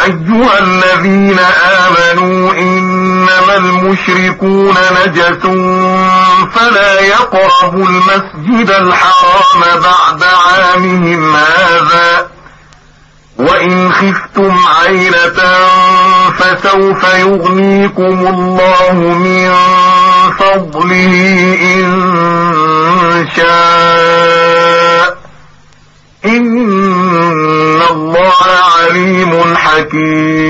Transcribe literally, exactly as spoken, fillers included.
أيها الذين آمنوا إنما المشركون نجس فلا يقربوا المسجد الحرام بعد عامهم هذا وإن خفتم عيلة فسوف يغنيكم الله من فضله إن شاء إن الله عليم حكيم.